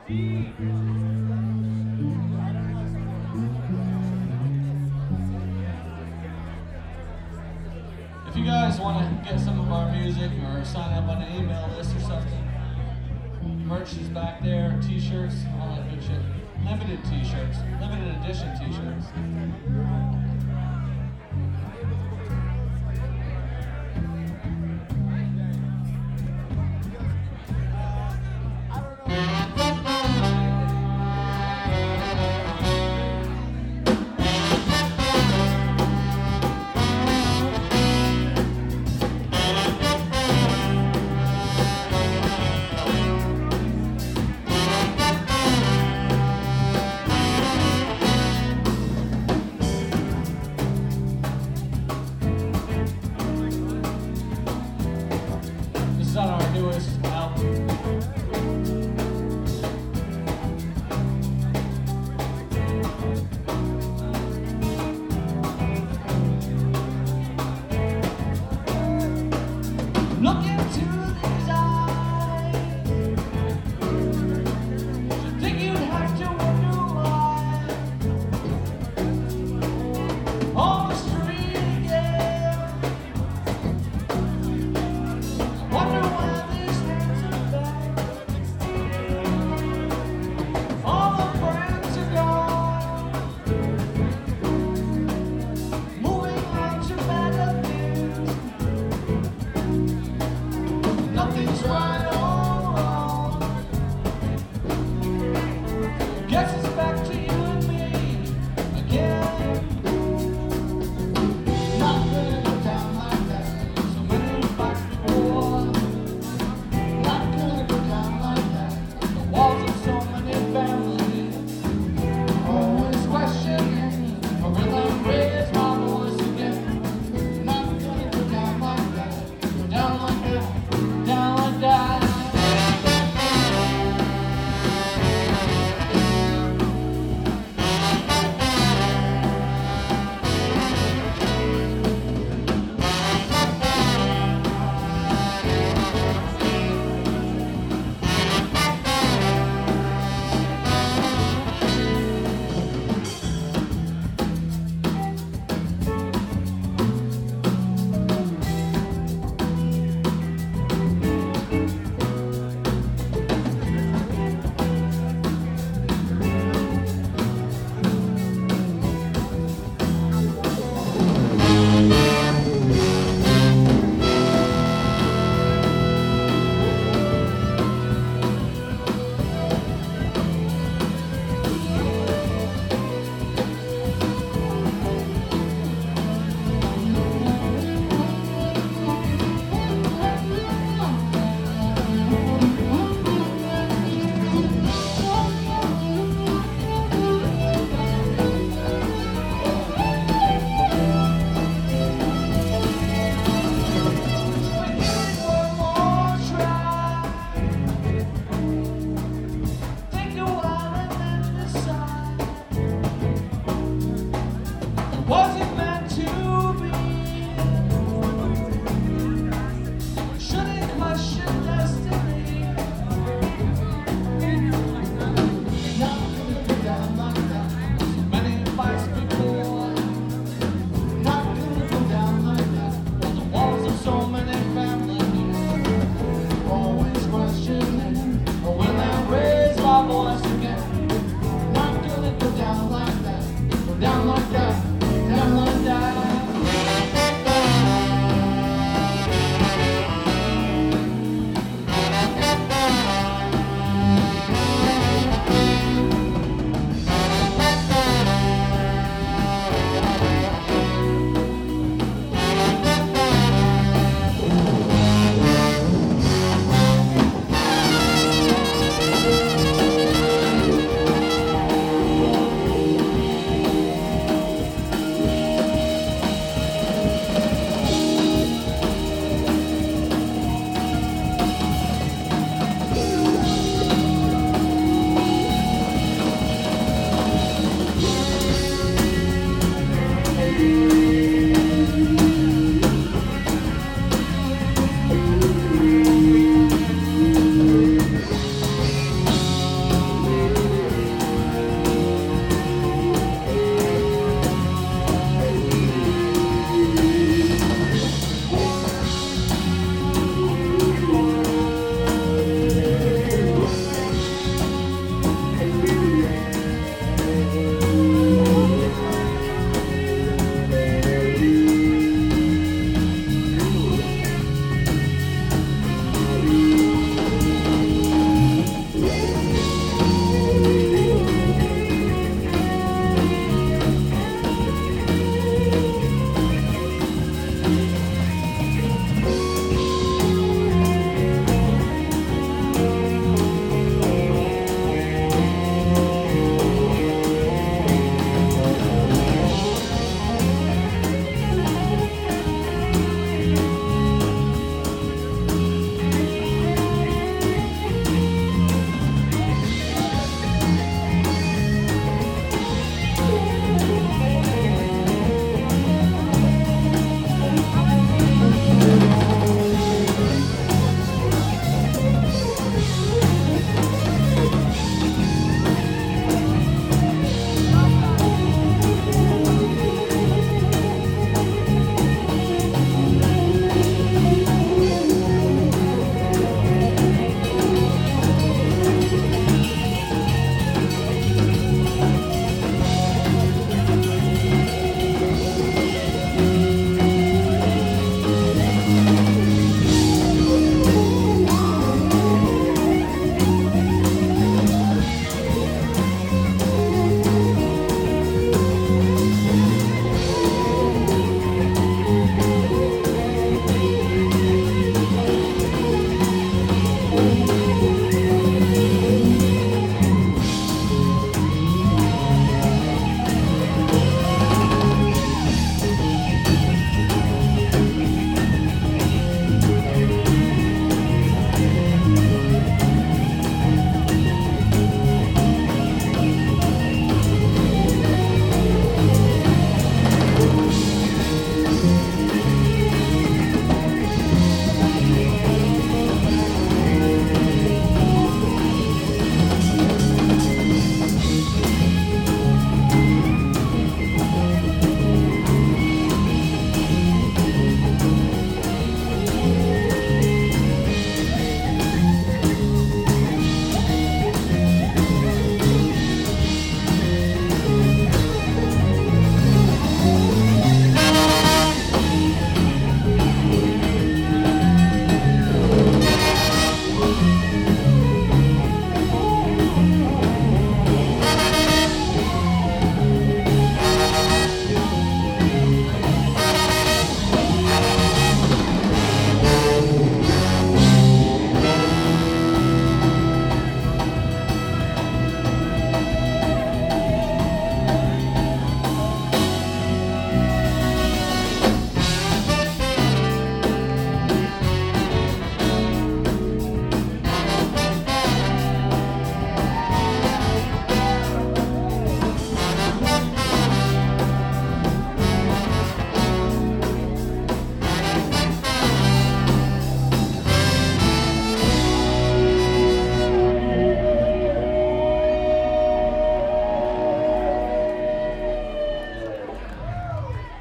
If you guys want to get some of our music or sign up on an email list or something, merch is back there, t-shirts, all that good shit. Limited t-shirts, limited edition t-shirts. On our newest album. Look into these eyes. You think you'd have to wonder why. On the street again. Wonder why these hands are back. All the friends are gone. Moving on to better things. Nothing's right or wrong. Guess it's back to you and me again. Not gonna go down like that. So many fights before. Not gonna go down like that. The walls of so many families. Always questioning, or will I raise my voice again? Not gonna go down like that. Go down like that. Down like that. Was it meant to be? Shouldn't question destiny. Not gonna go down like that. So many fights before. Not gonna go down like that. On the walls of so many families. Always questioning, or will I raise my voice?